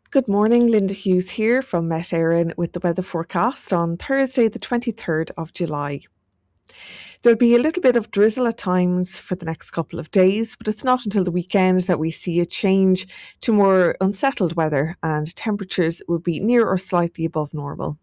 Good morning, Linda Hughes here from Met Éireann with the weather forecast on Thursday, the 23rd of July. There'll be a little bit of drizzle at times for the next couple of days, but it's not until the weekend that we see a change to more unsettled weather and temperatures will be near or slightly above normal.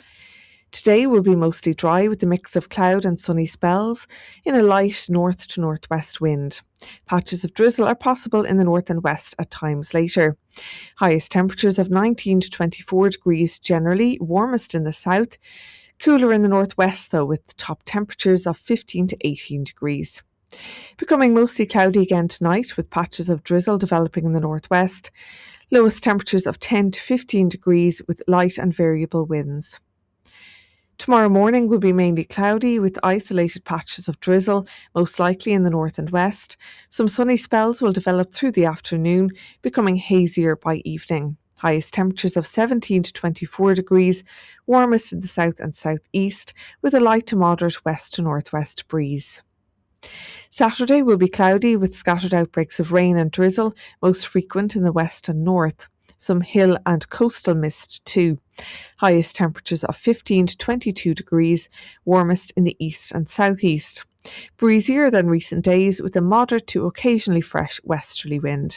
Today will be mostly dry with a mix of cloud and sunny spells in a light north to northwest wind. Patches of drizzle are possible in the north and west at times later. Highest temperatures of 19 to 24 degrees generally, warmest in the south. Cooler in the northwest though, with top temperatures of 15 to 18 degrees. Becoming mostly cloudy again tonight with patches of drizzle developing in the northwest. Lowest temperatures of 10 to 15 degrees with light and variable winds. Tomorrow morning will be mainly cloudy with isolated patches of drizzle, most likely in the north and west. Some sunny spells will develop through the afternoon, becoming hazier by evening. Highest temperatures of 17 to 24 degrees, warmest in the south and southeast, with a light to moderate west to northwest breeze. Saturday will be cloudy with scattered outbreaks of rain and drizzle, most frequent in the west and north. Some hill and coastal mist too. Highest temperatures of 15 to 22 degrees, warmest in the east and southeast. Breezier than recent days with a moderate to occasionally fresh westerly wind.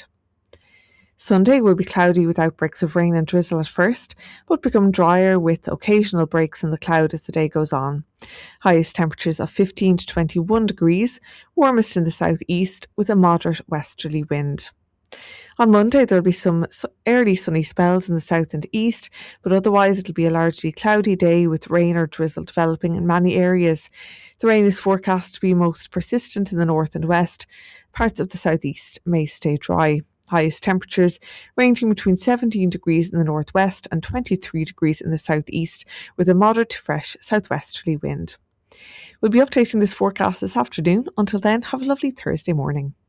Sunday will be cloudy with outbreaks of rain and drizzle at first, but become drier with occasional breaks in the cloud as the day goes on. Highest temperatures of 15 to 21 degrees, warmest in the southeast with a moderate westerly wind. On Monday, there'll be some early sunny spells in the south and east, but otherwise it'll be a largely cloudy day with rain or drizzle developing in many areas. The rain is forecast to be most persistent in the north and west. Parts of the southeast may stay dry. Highest temperatures ranging between 17 degrees in the northwest and 23 degrees in the southeast, with a moderate to fresh southwesterly wind. We'll be updating this forecast this afternoon. Until then, have a lovely Thursday morning.